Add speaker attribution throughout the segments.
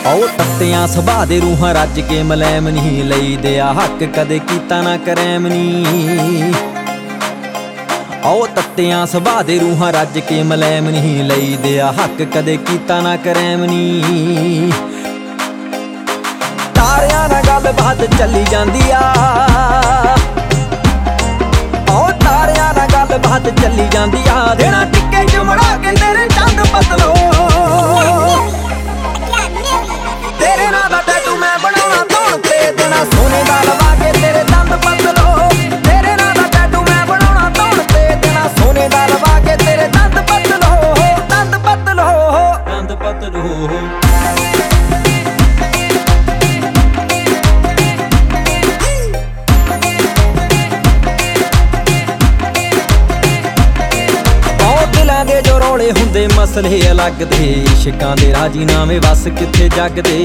Speaker 1: ਉਹ ਤੱਤਿਆਂ ਸੁਭਾਅ ਦੇ ਰੂਹਾਂ ਰੱਜ ਕੇ ਮਲੈਮ ਨਹੀਂ ਲਈਦੇ ਆ ਹੱਕ ਕਦੇ ਕੀਤਾ ਨਾ ਕਰੈਮ ਨਹੀਂ। ਉਹ ਤੱਤਿਆਂ ਸੁਭਾਅ ਦੇ ਰੂਹਾਂ ਰੱਜ ਕੇ ਮਲੈਮ ਨਹੀਂ ਲਈਦੇ ਆ ਹੱਕ ਕਦੇ ਕੀਤਾ ਨਾ ਕਰੈਮ ਨਹੀਂ। ਤਾਰਿਆਂ ਨਾਲ ਗੱਲਬਾਤ ਚੱਲੀ ਜਾਂਦੀ ਆ, ਉਹ ਤਾਰਿਆਂ ਨਾਲ ਗੱਲਬਾਤ ਚੱਲੀ ਜਾਂਦੀ ਆ। ਦੇਣਾ ਟਿੱਕੇ ਚਮੜਾ ਕੇ ਤੇਰੇ ਚੰਦ ਬਦਲੋ, ਤੇਰੇ ਨਾਂ ਦਾ ਟੈਟੂ ਮੈਂ ਬਣਾਉਣਾ ਧੌਣ ਤੇ, ਦੇਣਾ ਸੋਨੇ ਦਾ ਲਵਾ ਕੇ ਤੇਰੇ ਦੰਦ ਬਦਲੋ। ਤੇਰੇ ਨਾਂ ਦਾ ਟੈਟੂ ਮੈਂ ਬਣਾਉਣਾ ਧੌਣ ਤੇ, ਦੇਣਾ ਸੋਨੇ ਦਾ ਲਵਾ ਕੇ ਤੇਰੇ ਦੰਦ ਬਦਲੋ, ਦੰਦ ਬਦਲੋ, ਦੰਦ ਬਦਲੋ। ਦੇ ਜੋ ਰੌਲੇ ਹੁੰਦੇ ਮਸਲੇ ਅਲੱਗ ਦੇ, ਇਸ਼ਕਾਂ ਦੇ ਰਾਜੀਨਾਮੇ ਵਸ ਕਿੱਥੇ ਜੱਗ ਦੇ।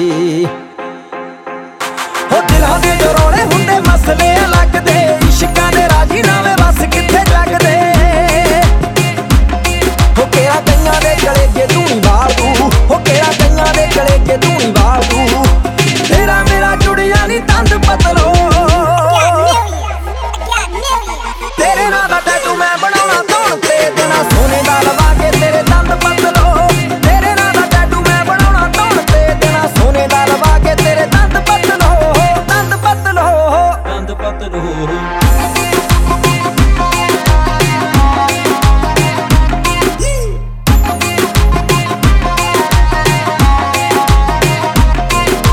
Speaker 1: ਹੋ ਦਿਲਾਂ ਦੇ ਜੋ ਰੌਲੇ ਹੁੰਦੇ ਮਸਲੇ ਅਲੱਗ ਦੇ, ਇਸ਼ਕਾਂ ਦੇ ਰਾਜੀਨਾਮੇ ਵਸ ਕਿੱਥੇ ਜੱਗ ਦੇ। ਹੋ ਕਿਹੜਾ ਕਈਆਂ ਦੇ ਗਲੇ 'ਚ ਧੂਣੀ ਵਾਲ ਦੂ, ਹੋ ਕਿਹੜਾ ਕਈਆਂ ਦੇ ਗਲੇ 'ਚ ਧੂਣੀ ਵਾਲ ਦੂ। ਤੇਰਾ ਮੇਰਾ ਜੁੜਿਆ ਨੀ ਦੰਦ ਬਦਲੋ,